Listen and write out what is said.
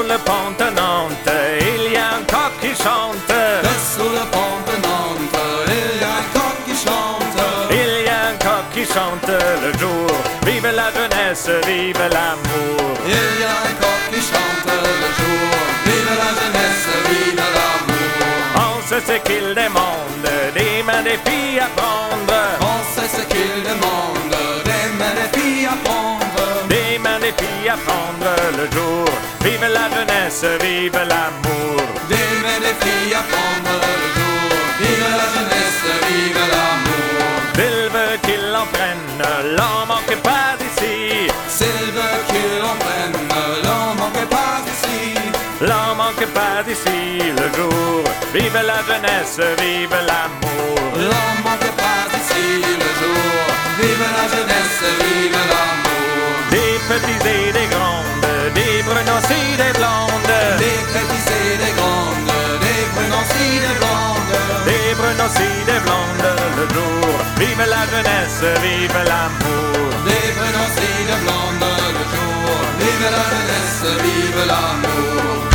le pont de Nantes, il y a un coq qui chante. Que sous le pont de Nantes, il y a un coq qui chante. Il y a un coq qui chante le jour. Vive la jeunesse, vive l'amour. Il y a un coq qui chante le jour. Vive la jeunesse, vive l'amour. On sait ce qu'il demande, des mains des filles à prendre. On sait ce qu'il demande, des mains des filles à prendre. Des mains des filles à prendre le jour. Vive la jeunesse, vive l'amour. Des mains des filles à prendre le jour. Vive la jeunesse, vive l'amour. S'il veut qu'il en prenne, l'en manque pas d'ici. S'il veut qu'il en prenne, l'en manque pas ici. L'en manque pas d'ici le jour. Vive la jeunesse, vive l'amour. L'en manque pas ici le jour. Vive la jeunesse, vive l'amour. Des petits et des grandes, des brunes aussi des blondes. Des petits et des grandes, des brunes aussi des blondes. Des brunes aussi des blondes le jour. Vive la jeunesse, vive l'amour. Des brunes aussi des blondes le jour. Vive la jeunesse, vive l'amour.